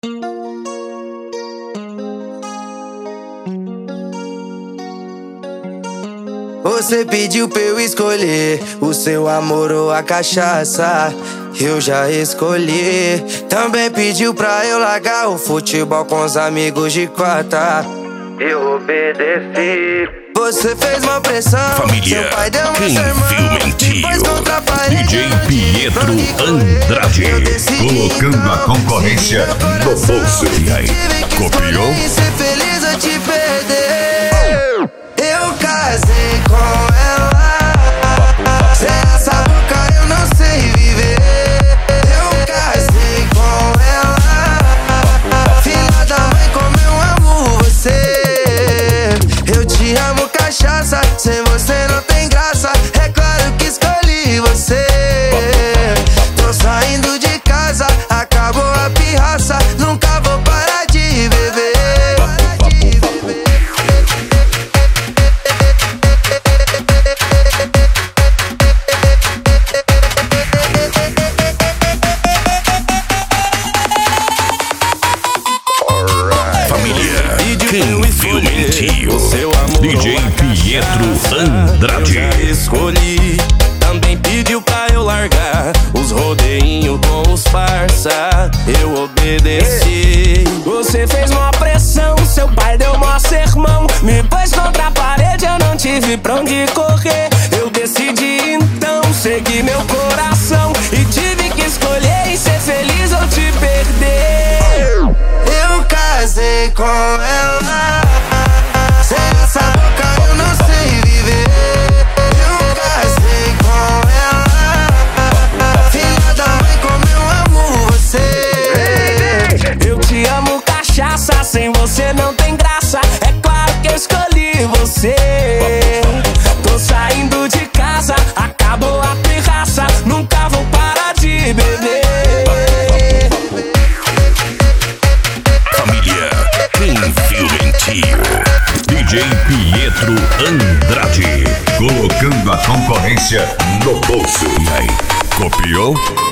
Você pediu pra eu escolher o seu amor ou a cachaça. Eu já escolhi. Também pediu pra eu largar o futebol com os amigos de quarta. Eu obedeci. Você fez uma pressão. Família, seu pai deu uma quem sermão. viu mentiu? Depois contra a parede, DJ Pietro Andrade, colocando a concorrência no bolso. E aí, copiou? Ser feliz ou te perder. Eu casei com ela. Sem essa boca eu não sei viver. Eu casei com ela. Filha da mãe, como eu amo você. Eu te amo, cachaça. Sem você não tem graça. É claro que escolhi você. Tô saindo de casa, acabou a pirraça. Nunca vou parar de beber. Família, quem viu mentiu? DJ Pietro Andrade. Eu já escolhi. Também pediu pra eu largar os rodeinhos com os parça. Eu obedeci. Você fez uma pressão, seu pai deu mó sermão. Me pôs contra a parede, eu não tive pra onde correr. Eu decidi então seguir meu coração e tive que escolher e ser feliz ou te perder. Eu casei com ela. Sem essa boca eu não sei viver. Eu casei com ela. Filha da mãe, como eu amo você. Eu te amo, cachaça. Sem você não tem graça. É claro que eu escolhi você. Tô saindo de casa, acabou a pirraça. Nunca vou parar de beber. Família, quem viu mentiu? DJ Pietro Andrade, Colocando a concorrência no bolso. e aí, copiou?